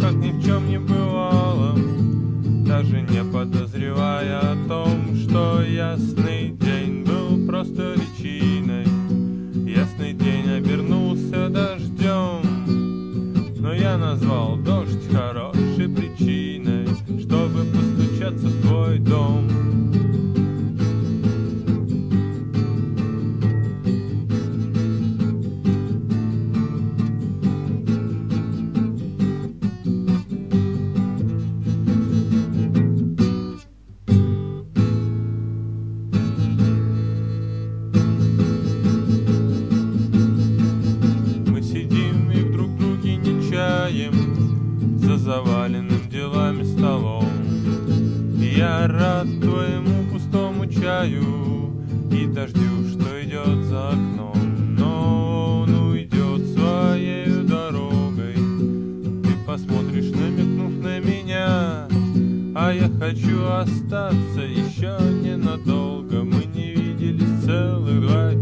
как ни в чем не бывало, даже не подозревая о том, что ясный день был просто личиной. Ясный день обернулся дождем, но я назвал дождь хорошей причиной, чтобы постучаться в твой дом. За заваленным делами столом, и я рад твоему пустому чаю и дождю, что идет за окном, но он уйдет своею дорогой. Ты посмотришь, намекнув на меня, а я хочу остаться еще ненадолго. Мы не виделись целых 2